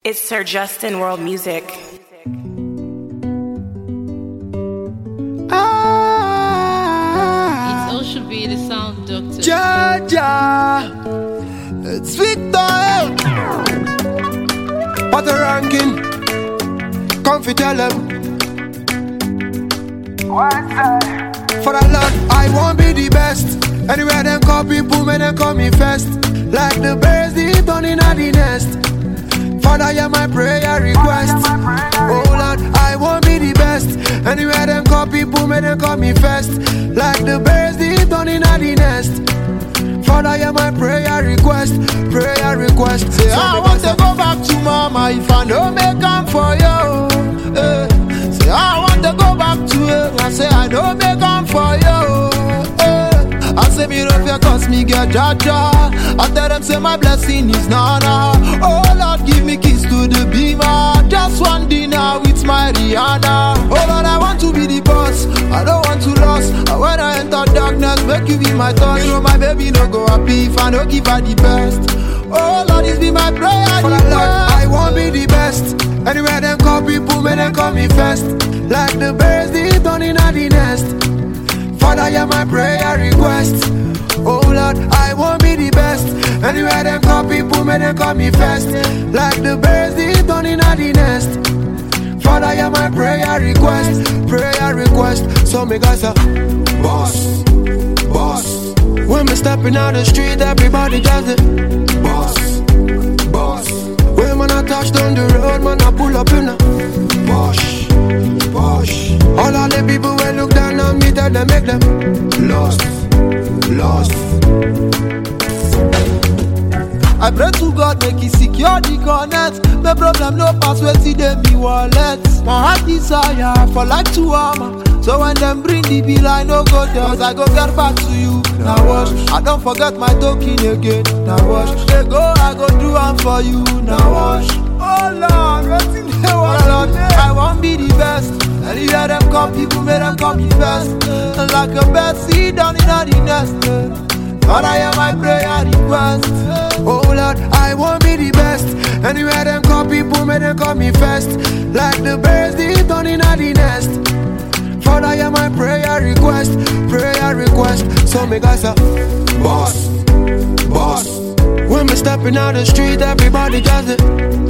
It's Sir Justin World Music. It's Ocean B, the sound doctor. Jaja, it's Victor. What a ranking. Come fi tell them. For the Lord, I won't be the best. Anywhere them call people, may them call me first. Like the birds, they turn in at the nest. Father, hear my prayer request. Oh Lord, I won't be the best. Anywhere them call people, may them call me first. Like the birds, they turn in at the nest. Father, hear my prayer request. Prayer request. Say, I want to go back to mama if I don't make am for you. Say, I want to go back to her. I say, I don't make am for you. I say me no fear cause me get jaja. I tell them say my blessing is nana. Oh Lord, give me keys to the beamer. Just one dinner with my Rihanna. Oh Lord, I want to be the boss. I don't want to lose. When I enter darkness, make you be my touch. You know my baby no go happy if I no give her the best. Oh Lord, this be my prayer. For the Lord, I won't be the best. Anywhere them call people, may them call me first. Like the birds, they turn in at the nest. Father, hear my prayer request. Oh Lord, I won't be the best. Anywhere them call people, may them call me first. Like the birds, they turn in at the nest. Father, hear my prayer request. Prayer request. So me guys say, boss, boss. When me stepping out the street, everybody does it. Boss, boss. When man I touch down the road, man I pull up in a Bosh, bosh. All of the people will look down on me, tell them make them lost, lost. I pray to God make it secure the connect. The problem no pass where see them me wallet. My heart desire for like to armor. So when them bring the bill I no go there. Cause I go get back to you. Now wash, I don't forget my token again. Now wash, they go I go do am for you. Now wash. Oh Lord, what's in the world? I won't be the best. And you hear them come, people make them come the best. And like a bird, see down in the nest. But I hear my prayer request. Oh Lord, I won't be the best. Anywhere them call people, may them call me first. Like the birds, they turn in at the nest. Father, hear my prayer request. Prayer request. So me guys say, boss, boss. When me stepping out the street, everybody does it.